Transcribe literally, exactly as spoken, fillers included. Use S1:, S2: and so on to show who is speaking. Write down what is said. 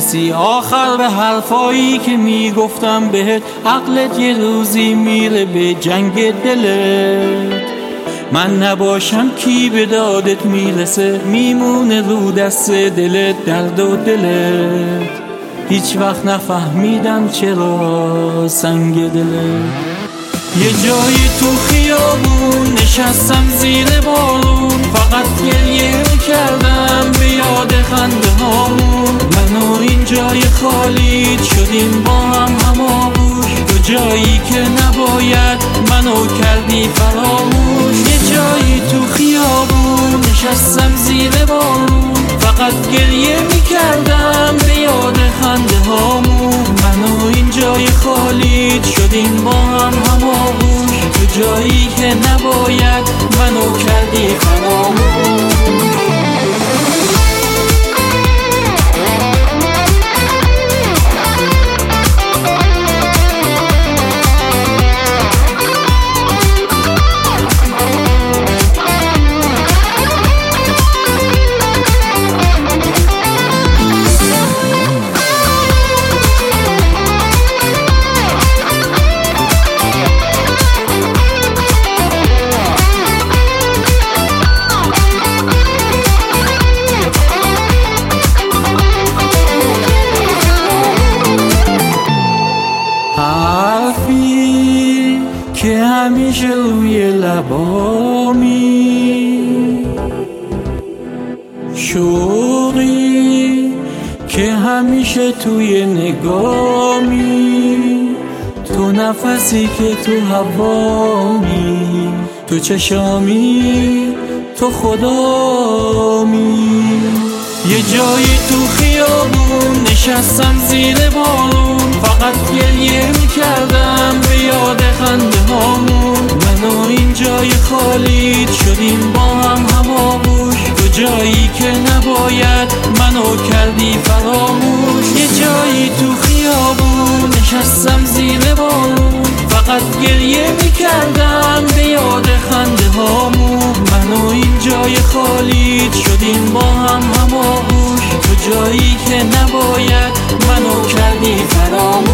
S1: میرسی آخر به حرفایی که میگفتم بهت. عقلت یه روزی میره به جنگ دلت. من نباشم کی به دادت میرسه، میمونه رو دست دلت درد و دلت. هیچ وقت نفهمیدم چرا سنگ دلت. یه جایی تو خیابون نشستم زیر بارون، فقط گریه کردم به یاد خنده هامون. من و این جای خالی شدیم با هم هماغوش، تو جایی که نباید منو کردی فراموش. یه جایی تو خیابون نشستم زیر بارون، فقط گریه میکردم به یاد خنده هامون. من و این جای خالی شدیم با هم هماغوش، تو جایی که نباید منو کردی فراموش. حرفی که همیشه روی لبامی، شوقی که همیشه توی نگامی، تو نفسی که تو هوامی، تو چشامی، تو خدامی. یه جایی تو خیابون نشستم زیر بارون، فقط گریه میکردم به یاد خنده هامون. من و این جای خالی شدیم با هم هماغوش، تو جایی که نباید منو کردی فراموش. یه جایی تو خیابون نشستم زیر بارون، فقط گریه میکردم به یاد خنده هامون. من و این جای خالی شدیم با هم هماغوش، تو جایی که نباید منو کردی فراموش.